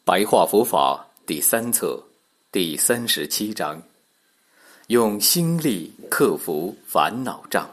白话佛法第3册第37章，用心力克服烦恼障。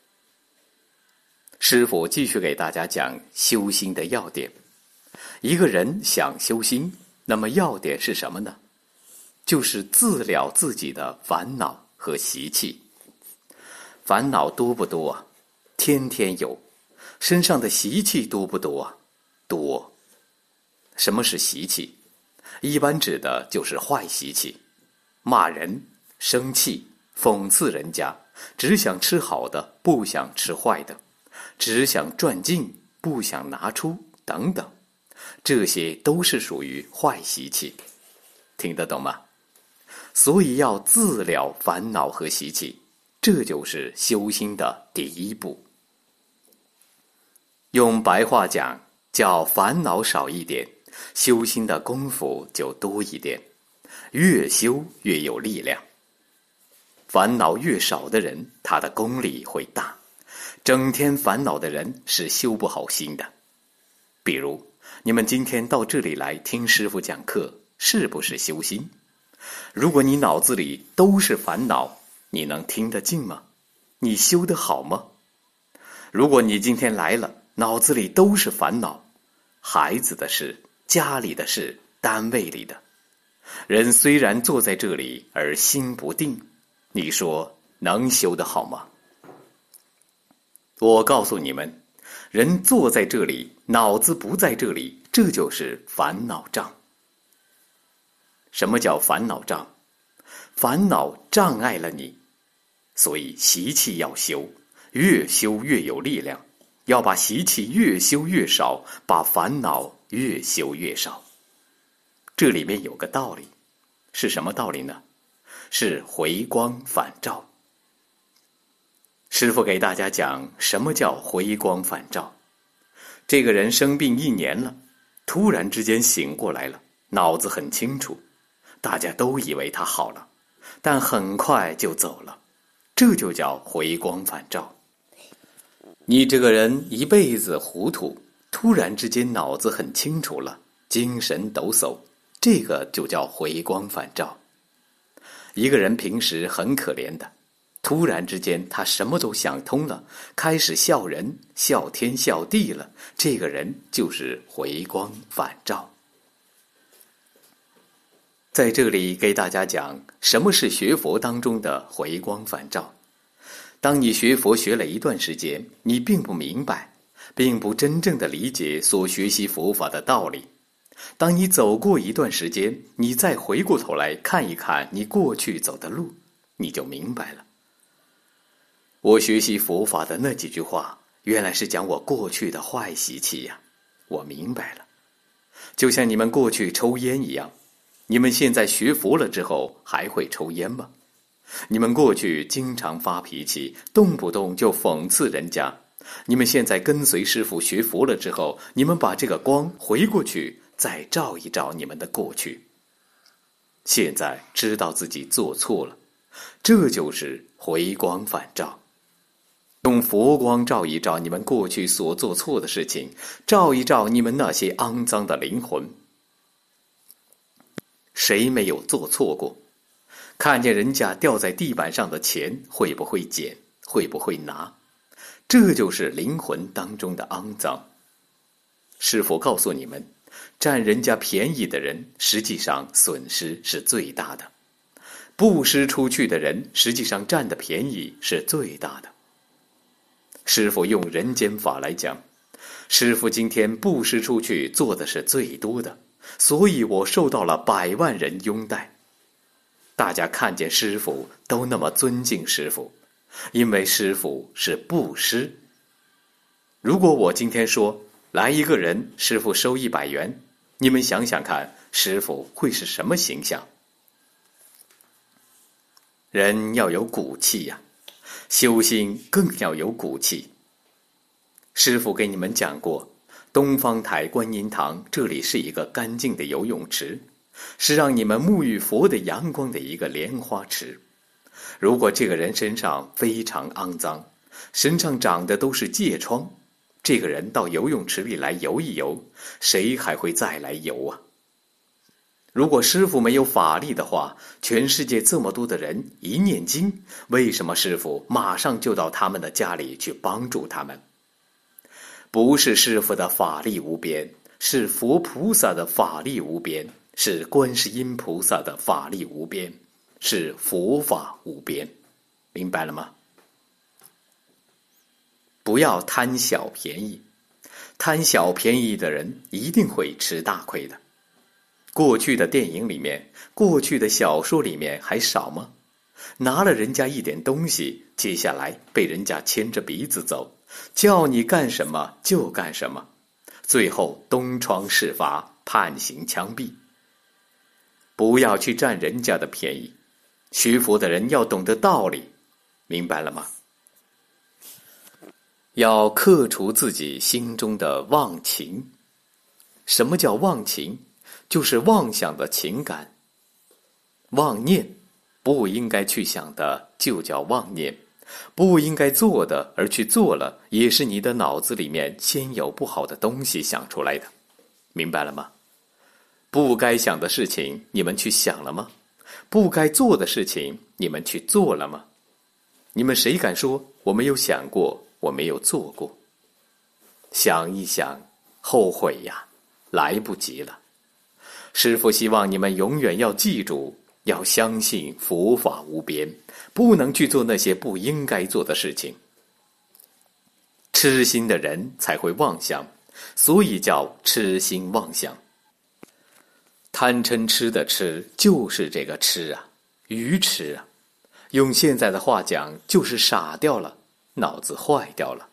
师父继续给大家讲修心的要点。一个人想修心，那么要点是什么呢？就是自了自己的烦恼和习气。烦恼多不多啊？天天有。身上的习气多不多啊？多。什么是习气？一般指的就是坏习气，骂人、生气、讽刺人家，只想吃好的，不想吃坏的，只想赚进，不想拿出，等等，这些都是属于坏习气。听得懂吗？所以要自了烦恼和习气，这就是修心的第一步。用白话讲，叫烦恼少一点，修心的功夫就多一点，越修越有力量。烦恼越少的人，他的功力会大。整天烦恼的人是修不好心的。比如，你们今天到这里来听师父讲课，是不是修心？如果你脑子里都是烦恼，你能听得进吗？你修得好吗？如果你今天来了，脑子里都是烦恼，孩子的事、家里的事、单位里的，人虽然坐在这里而心不定，你说能修得好吗？我告诉你们，人坐在这里，脑子不在这里，这就是烦恼障。什么叫烦恼障？烦恼障碍了你，所以习气要修，越修越有力量。要把习气越修越少，把烦恼越修越少。这里面有个道理，是什么道理呢？是回光返照。师父给大家讲什么叫回光返照。这个人生病1年了，突然之间醒过来了，脑子很清楚，大家都以为他好了，但很快就走了，这就叫回光返照。你这个人一辈子糊涂，突然之间脑子很清楚了，精神抖擞，这个就叫回光返照。一个人平时很可怜的，突然之间他什么都想通了，开始笑人、笑天笑地了，这个人就是回光返照。在这里给大家讲什么是学佛当中的回光返照。当你学佛学了一段时间，你并不明白，并不真正的理解所学习佛法的道理。当你走过一段时间，你再回过头来看一看你过去走的路，你就明白了。我学习佛法的那几句话，原来是讲我过去的坏习气呀，我明白了。就像你们过去抽烟一样，你们现在学佛了之后还会抽烟吗？你们过去经常发脾气，动不动就讽刺人家，你们现在跟随师父学佛了之后，你们把这个光回过去，再照一照你们的过去。现在知道自己做错了，这就是回光返照。用佛光照一照你们过去所做错的事情，照一照你们那些肮脏的灵魂。谁没有做错过？看见人家掉在地板上的钱，会不会捡？会不会拿？这就是灵魂当中的肮脏。师父告诉你们，占人家便宜的人，实际上损失是最大的；布施出去的人，实际上占的便宜是最大的。师父用人间法来讲，师父今天布施出去做的是最多的，所以我受到了100万人拥戴。大家看见师父都那么尊敬师父，因为师父是布施。如果我今天说来一个人，师父收100元，你们想想看，师父会是什么形象？人要有骨气呀，修心更要有骨气。师父给你们讲过，东方台观音堂这里是一个干净的游泳池，是让你们沐浴佛的阳光的一个莲花池。如果这个人身上非常肮脏，身上长的都是疥疮，这个人到游泳池里来游一游，谁还会再来游啊？ 如果师父没有法力的话，全世界这么多的人一念经，为什么师父马上就到他们的家里去帮助他们？不是师父的法力无边，是佛菩萨的法力无边，是观世音菩萨的法力无边，是佛法无边，明白了吗？不要贪小便宜，贪小便宜的人一定会吃大亏的。过去的电影里面，过去的小说里面还少吗？拿了人家一点东西，接下来被人家牵着鼻子走，叫你干什么就干什么，最后东窗事发，判刑枪毙。不要去占人家的便宜，学佛的人要懂得道理，明白了吗？要克除自己心中的妄情。什么叫妄情？就是妄想的情感。妄念，不应该去想的就叫妄念，不应该做的而去做了，也是你的脑子里面先有不好的东西想出来的，明白了吗？不该想的事情你们去想了吗？不该做的事情你们去做了吗？你们谁敢说我没有想过，我没有做过？想一想，后悔呀，来不及了。师父希望你们永远要记住，要相信佛法无边，不能去做那些不应该做的事情。痴心的人才会妄想，所以叫痴心妄想。贪嗔痴的痴就是这个痴啊，愚痴啊。用现在的话讲，就是傻掉了，脑子坏掉了。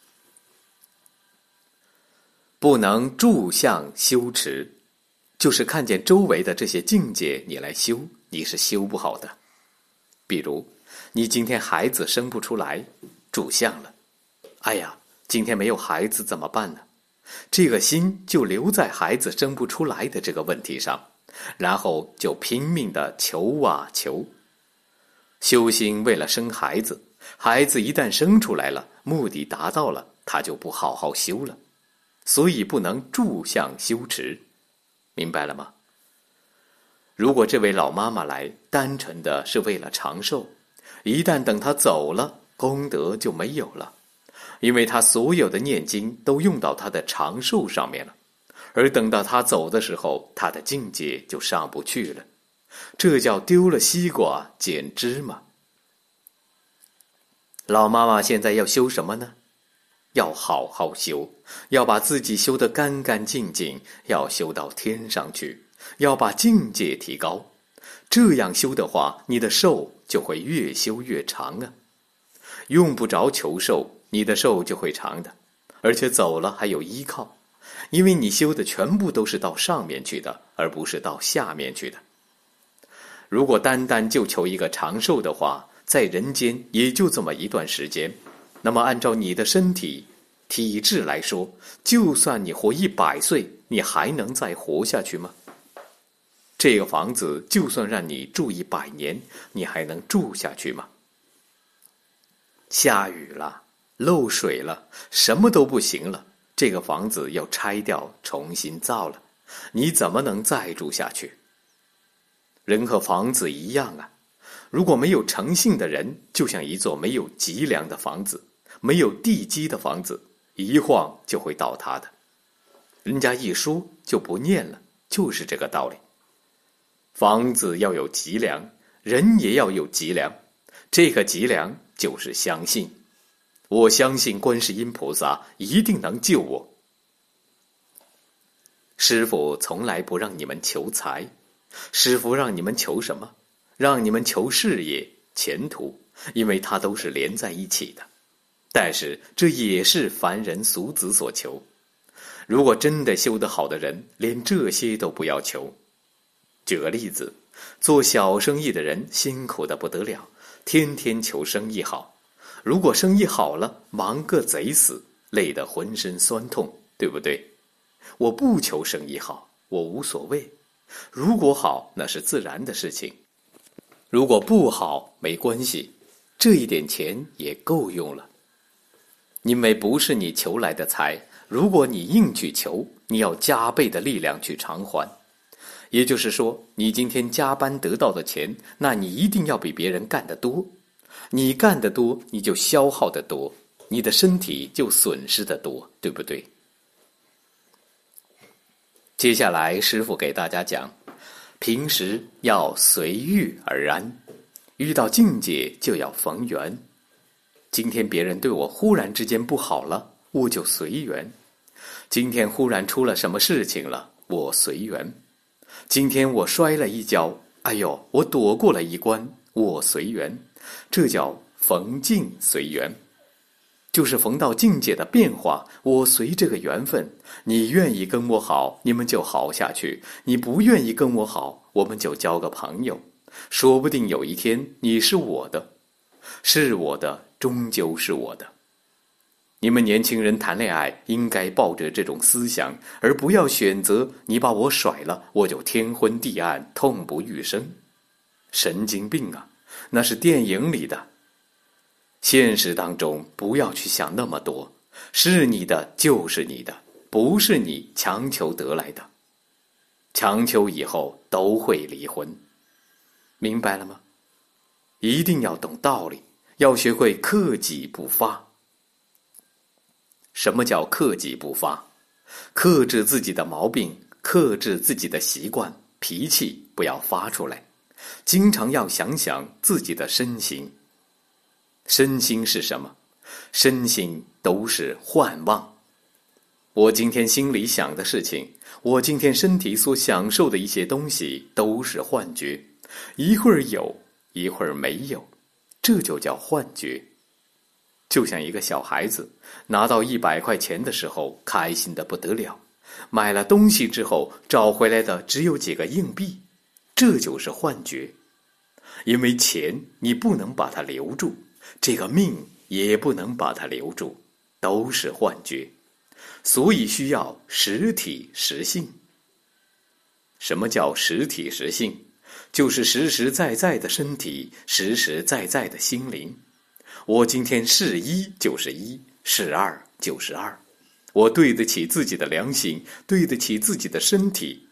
不能住相修持，就是看见周围的这些境界你来修，你是修不好的。比如你今天孩子生不出来，住相了，哎呀，今天没有孩子怎么办呢？这个心就留在孩子生不出来的这个问题上，然后就拼命的求啊求。修心为了生孩子，孩子一旦生出来了，目的达到了，他就不好好修了，所以不能住相修持，明白了吗？如果这位老妈妈来，单纯的是为了长寿，一旦等她走了，功德就没有了，因为她所有的念经都用到她的长寿上面了，而等到她走的时候，她的境界就上不去了，这叫丢了西瓜捡芝麻。老妈妈现在要修什么呢？要好好修，要把自己修得干干净净，要修到天上去，要把境界提高。这样修的话，你的寿就会越修越长啊。用不着求寿，你的寿就会长的，而且走了还有依靠，因为你修的全部都是到上面去的，而不是到下面去的。如果单单就求一个长寿的话，在人间也就这么一段时间，那么按照你的身体体质来说，就算你活100岁，你还能再活下去吗？这个房子就算让你住100年，你还能住下去吗？下雨了，漏水了，什么都不行了，这个房子要拆掉重新造了，你怎么能再住下去？人和房子一样啊，如果没有诚信的人，就像一座没有脊梁的房子，没有地基的房子，一晃就会倒塌的。人家一说就不念了，就是这个道理。房子要有脊梁，人也要有脊梁，这个脊梁就是相信。我相信观世音菩萨一定能救我。师父从来不让你们求财，师父让你们求什么？让你们求事业、前途，因为它都是连在一起的。但是这也是凡人俗子所求。如果真的修得好的人，连这些都不要求。举个例子，做小生意的人辛苦得不得了，天天求生意好。如果生意好了，忙个贼死，累得浑身酸痛，对不对？我不求生意好，我无所谓。如果好，那是自然的事情。如果不好，没关系，这一点钱也够用了。因为不是你求来的财，如果你硬去求，你要加倍的力量去偿还。 也就是说，你今天加班得到的钱，那你一定要比别人干得多。你干得多，你就消耗得多，你的身体就损失得多，对不对？接下来师父给大家讲，平时要随遇而安，遇到境界就要逢缘。今天别人对我忽然之间不好了，我就随缘。今天忽然出了什么事情了，我随缘。今天我摔了一跤，哎呦，我躲过了一关，我随缘。这叫逢境随缘，就是逢到境界的变化，我随这个缘分。你愿意跟我好，你们就好下去；你不愿意跟我好，我们就交个朋友。说不定有一天你是我的，是我的，终究是我的。你们年轻人谈恋爱应该抱着这种思想，而不要选择你把我甩了，我就天昏地暗，痛不欲生。神经病啊，那是电影里的。现实当中不要去想那么多，是你的就是你的，不是你强求得来的。强求以后都会离婚，明白了吗？一定要懂道理，要学会克己不发。什么叫克己不发？克制自己的毛病，克制自己的习惯，脾气不要发出来。经常要想想自己的身心。身心是什么？身心都是幻妄。我今天心里想的事情，我今天身体所享受的一些东西都是幻觉，一会儿有，一会儿没有，这就叫幻觉。就像一个小孩子拿到100块钱的时候，开心得不得了，买了东西之后找回来的只有几个硬币，这就是幻觉。因为钱你不能把它留住，这个命也不能把它留住，都是幻觉，所以需要实体实性。什么叫实体实性？就是实实在在的身体，实实在在的心灵。我今天是1就是1，是2就是2，我对得起自己的良心，对得起自己的身体。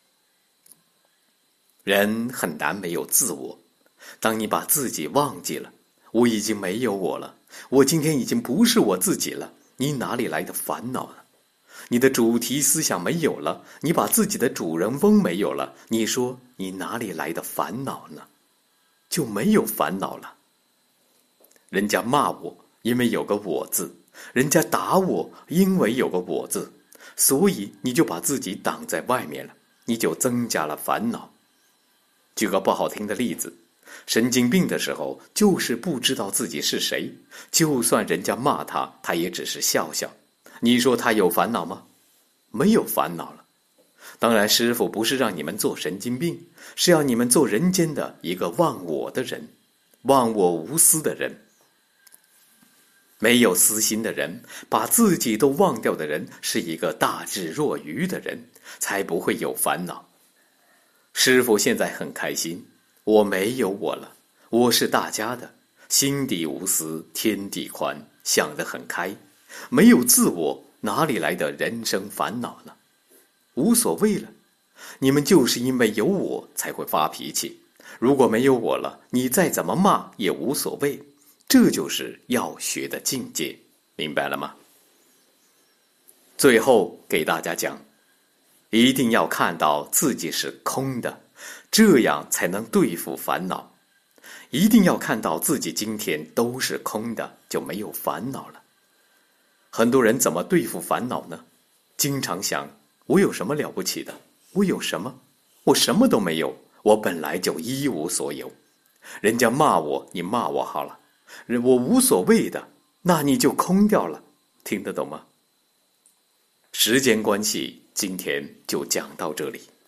人很难没有自我，当你把自己忘记了，我已经没有我了，我今天已经不是我自己了，你哪里来的烦恼呢？你的主题思想没有了，你把自己的主人翁没有了，你说你哪里来的烦恼呢？就没有烦恼了。人家骂我，因为有个我字；人家打我，因为有个我字，所以你就把自己挡在外面了，你就增加了烦恼。举个不好听的例子，神经病的时候就是不知道自己是谁，就算人家骂他，他也只是笑笑。你说他有烦恼吗？没有烦恼了。当然师父不是让你们做神经病，是要你们做人间的一个忘我的人，忘我无私的人。没有私心的人，把自己都忘掉的人，是一个大智若愚的人，才不会有烦恼。师父现在很开心，我没有我了，我是大家的，心底无私，天地宽，想得很开。没有自我，哪里来的人生烦恼呢？无所谓了，你们就是因为有我才会发脾气，如果没有我了，你再怎么骂也无所谓。这就是要学的境界，明白了吗？最后给大家讲，一定要看到自己是空的，这样才能对付烦恼。一定要看到自己今天都是空的，就没有烦恼了。很多人怎么对付烦恼呢？经常想，我有什么了不起的？我有什么？我什么都没有，我本来就一无所有。人家骂我，你骂我好了，我无所谓的，那你就空掉了。听得懂吗？时间关系，今天就讲到这里。